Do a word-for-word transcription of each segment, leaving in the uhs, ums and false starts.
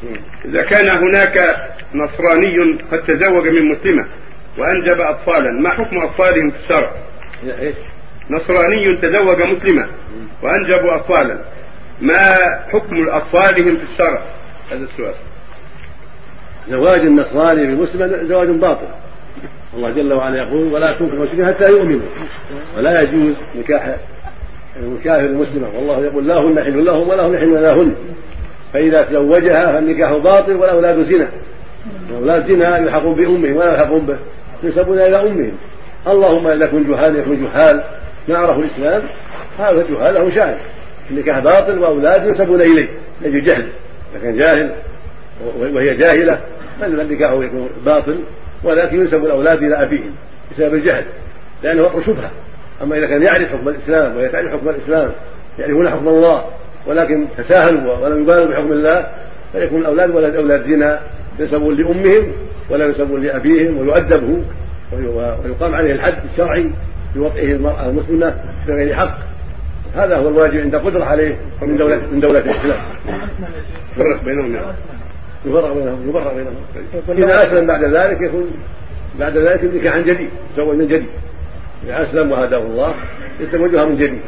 إذا كان هناك نصراني قد تزوج من مسلمة وأنجب أطفالا، ما حكم أطفالهم في الشرع؟ نصراني تزوج مسلمة وأنجبوا أطفالا، ما حكم أطفالهم في الشرع؟ هذا السؤال. زواج النصراني بمسلم زواج باطل. الله جل وعلا يقول: ولا تنكحوا المشركين حتى يؤمنوا، ولا يجوز نكاح الكافر المسلمة، والله يقول: لا هن حل لهم ولا هم يحلون لهن، فإذا تزوجها فالنكاح باطل والأولاد زنا، الأولاد زنا يلحقون بأمهم ولا يلحقون به، ينسبون إلى أمهم. اللهم إذا كن جهال يكون جهال ما عرفوا الإسلام، هذا جهال له شأن، النكاح باطل وأولاد ينسبون إليه لأجل جهل، لكن جاهل وهي جاهلة فالنكاح يكون باطل، ولكن ينسب الأولاد إلى أبيهم بسبب الجهل لأنه وقع شبهة. أما إذا كان يعرف حكم الإسلام وهي تعرف حكم الإسلام، يعرفون حكم الله ولكن تساهلوا ولم يبالوا بحكم الله، فيكون الأولاد ولد أولاد زنا ينسبون لأمهم ولا ينسبون لأبيهم، ويؤدبه ويقام عليه الحد الشرعي بوطئه المرأة المسلمة بغير حق. هذا هو الواجب عند قدرة عليه من دولة من دولة الإسلام. يفرق بينهم يفرق بينهم يفرق بينهم إذا أسلم بعد ذلك يكون بعد ذلك النكاح عن جديد، يتزوج من جديد. إذا أسلم وهداه الله يتزوجها من جديد.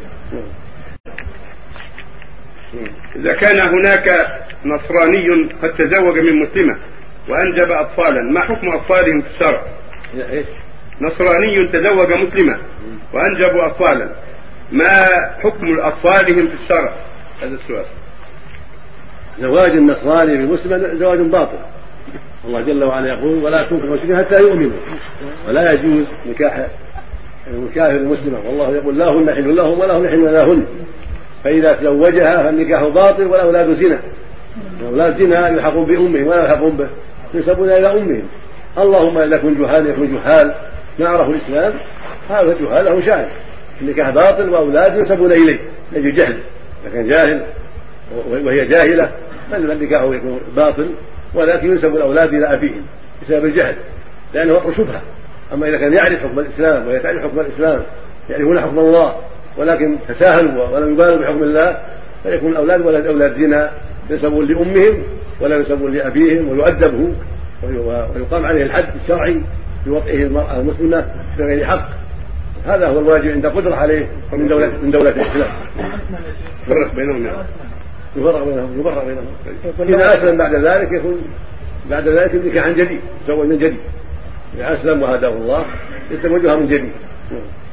إذا كان هناك نصراني قد تزوج من مسلمة وأنجب أطفالا، ما حكم أطفالهم في الشرع؟ نصراني تزوج مسلمة وأنجبوا أطفالا، ما حكم أطفالهم في الشرع؟ هذا السؤال. زواج النصراني بمسلم زواج باطل. الله جل وعلا يقول: ولا تنكحوا المشركين حتى يؤمنوا، ولا يجوز نكاح الكافر المسلمة، والله يقول: لا هن حل لهم ولا هم يحلون لهن، فإذا تزوجها فالنكاح باطل والأولاد زنا، الأولاد زنا يلحقون بأمهم ولا يلحقون به، ينسبون إلى أمهم. اللهم إذا كن جهال يكون جهال ما عرفوا الإسلام، هذا جهال له شأن، النكاح باطل وأولاد ينسبون إليه لأجل جهل، لكن جاهل وهي جاهلة فالنكاح يكون باطل، ولكن ينسب الأولاد إلى أبيهم بسبب الجهل لأنه وقع شبهة. أما إذا كان يعرف حكم الإسلام وهي تعرف حكم الإسلام، يعرفون حكم الله ولكن تساهلوا ولم يبالوا بحكم الله، فيكون الأولاد ولد أولاد زنا ينسبون لأمهم ولا ينسبون لأبيهم، ويؤدبه ويقام عليه الحد الشرعي بوطئه المرأة المسلمة بغير حق. هذا هو الواجب عند قدرة عليه من دولة من دولة الإسلام. يفرق بينهم يفرق بينهم يفرق بينهم إذا أسلم بعد ذلك يكون بعد ذلك النكاح عن جديد، يتزوج من جديد. إذا أسلم وهداه الله يتزوجها من جديد.